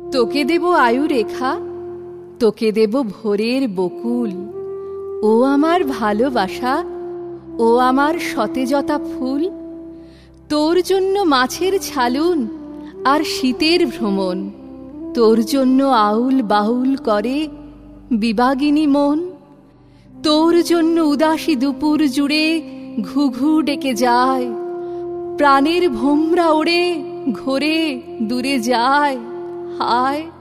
তোকে দেব আয়ু রেখা, তোকে দেব ভোরের বকুল, ও আমার ভালোবাসা, ও আমার সতেজতা ফুল। তোর জন্য মাছের ছালুন আর শীতের ভ্রমণ, তোর জন্য আউল বাউল করে বিবাগিনী মন। তোর জন্য উদাসী দুপুর জুড়ে ঘুঘু ডেকে যায়, প্রাণের ভোমরা ওড়ে ঘোরে দূরে যায়। হায়